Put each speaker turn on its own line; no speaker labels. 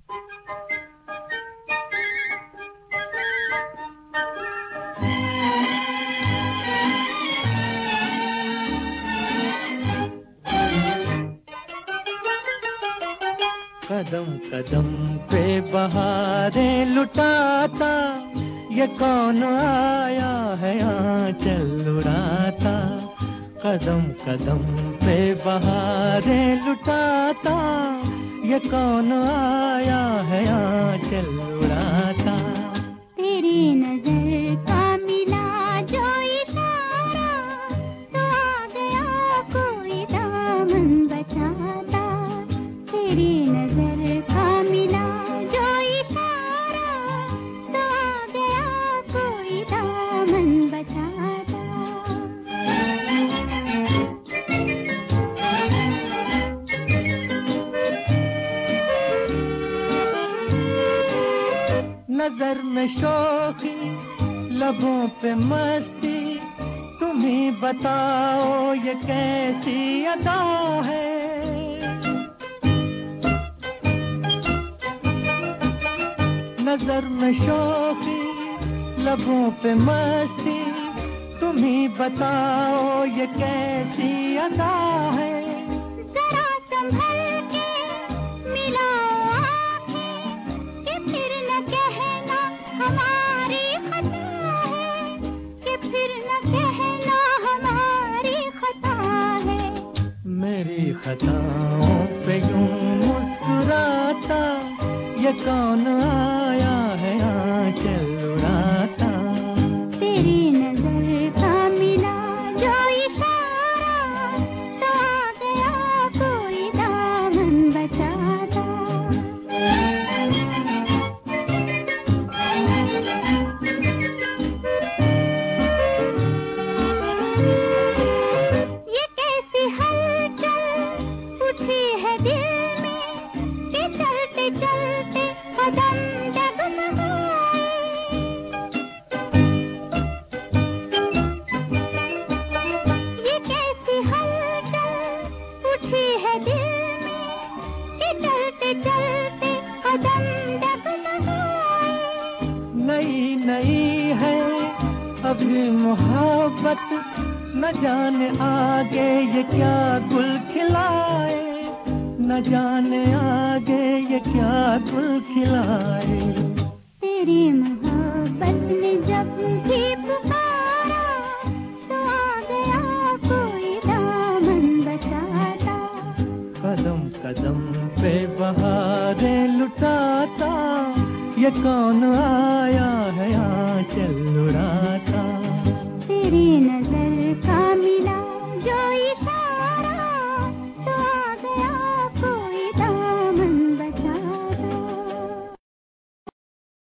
कदम कदम पे बहारें लुटाता, ये कौन आया है आंचल उड़ाता। कदम कदम पे बहारें लुटाता, ये कौन आया है आंचल उड़ाता।
तेरी नजर का मिला जो इशारा, तो आ गया कोई दामन बचाता। तेरी नजर का मिला जो इशारा, तो आ गया कोई दामन बचाता।
नजर में शौकी, लबों पे मस्ती, तुम ही बताओ ये कैसी अदा है। नजर में शौकी, लबों पे मस्ती, तुम ही बताओ ये कैसी अदा है।
जरा संभल के मिलाओ आँखें, कि फिर न कहना हमारी खता है, कि फिर न कहना हमारी खता है।
मेरी खताओं पे यूं मुस्कुराता, ये कौन आया है आंचल उड़ाता।
तेरी नजर का मिला जो इशारा, तो आ गया कोई दामन बचाता। ये कैसी हलचल उठी है दिल में, कि चलते चलते कदम डगमगाए। ये कैसी हलचल उठी है दिल में, कि चलते चलते कदम डगमगाए।
नई नई है अभी मोहब्बत, न जाने आगे ये क्या गुल खिलाए। न जाने आगे ये क्या गुल खिलाए।
तेरी मोहब्बत ने जब भी पुकारा, तो आ गया कोई दामन बचाता।
कदम कदम पे बहारें लुटाता, ये कौन आया है आंचल उड़ाता।
तेरी नजर